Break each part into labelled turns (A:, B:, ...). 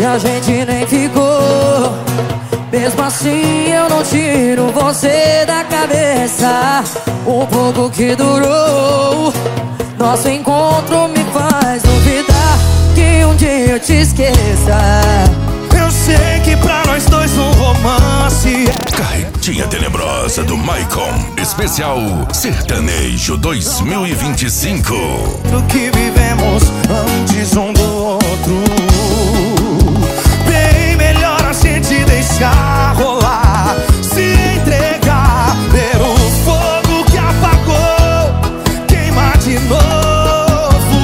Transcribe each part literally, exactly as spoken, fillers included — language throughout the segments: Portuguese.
A: e a gente nem ficou. Mesmo assim eu não tiro você da cabeça. O pouco que durou nosso encontro me faz duvidar que um dia eu te esqueça.
B: Eu sei que pra nós dois um romance é
C: Carretinha Tenebrosa do Maicon, especial Sertanejo dois mil e vinte e cinco.
B: do que vivemos antes um do outro. Bem melhor a gente deixar rolar, se entregar, ver o fogo que apagou queimar de novo.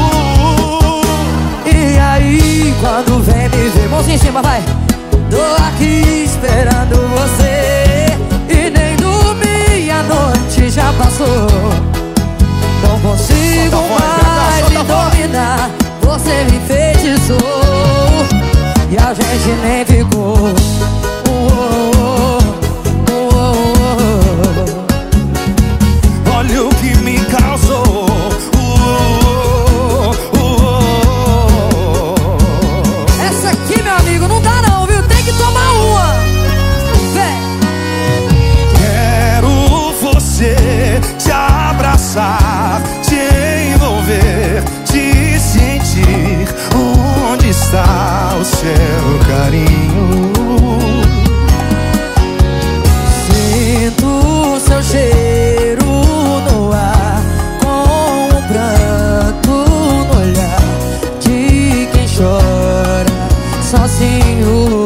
A: E aí, quando vem me ver, mãozinha em cima, vai. Tô aqui esperando você e nem dormi, a noite já passou. Não consigo mais me dominar, você me enfeitiçou e a gente nem ficou. Oh, oh, oh, oh.
B: Olha o que me causou. Oh, oh, oh, oh.
A: Essa aqui, meu amigo, não dá não, viu? Tem que tomar uma. Vem.
B: Quero você te abraçar, te envolver, te sentir. Onde está o seu carinho?
A: Sinto seu cheiro no ar, com um pranto no olhar de quem chora sozinho,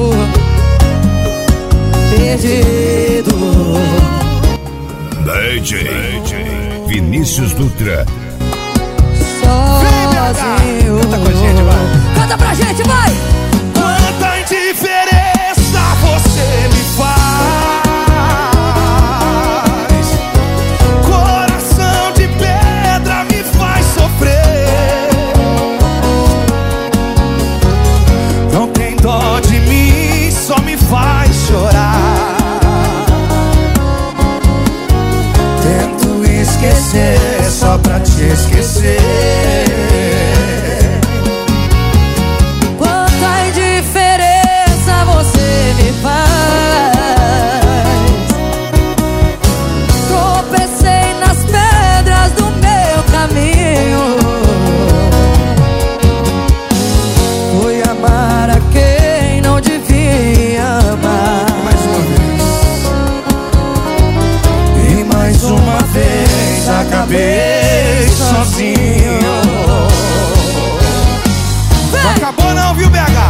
A: perdido.
C: D J Vinícius Dutra.
A: Sozinho.
B: Canta com a gente, vai.
A: Canta pra gente, vai!
B: Quanta indiferença você me faz. Coração de pedra me faz sofrer. Não tem dó de mim, só me faz chorar. Tento esquecer só pra te esquecer.
A: Quanta indiferença você me faz. Tropecei nas pedras do meu caminho. Fui amar a quem não devia amar.
B: Mais uma vez. E mais uma vez acabei sozinho. Não acabou não, viu, B H?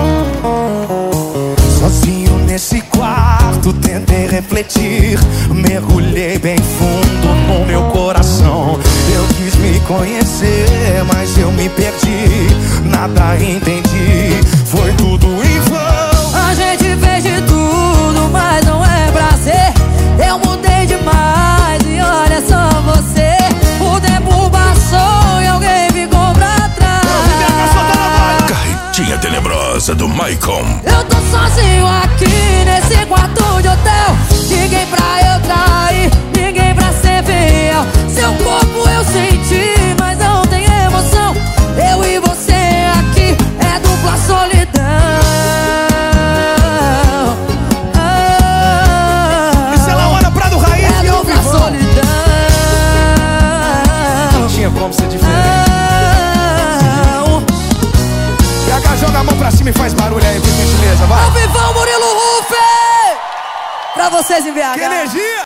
B: Sozinho nesse quarto tentei refletir. Mergulhei bem fundo no meu coração. Eu quis me conhecer, mas eu me perdi. Nada entendi, foi tudo em vão.
A: A gente fez de tudo, mas não é pra ser. Eu mudei demais e olha só você. O tempo passou e alguém ficou pra trás.
C: Carretinha Tenebrosa do Maicon.
A: Eu tô sozinho aqui nesse quarto de hotel. Ninguém pra eu trair, ninguém pra ser fiel. Seu corpo eu senti, mas não tem emoção. Eu e você aqui é dupla solidão. Ah,
B: Isso é Laona Prado Raiz
A: é
B: e ao
A: dupla
B: vivão.
A: solidão.
B: Não tinha como ser diferente.
A: Ah,
B: B H, joga a mão pra cima e faz barulho aí, por gentileza, vai.
A: Ao vivão, Murilo Ruff! Pra vocês em B H.
B: Que energia!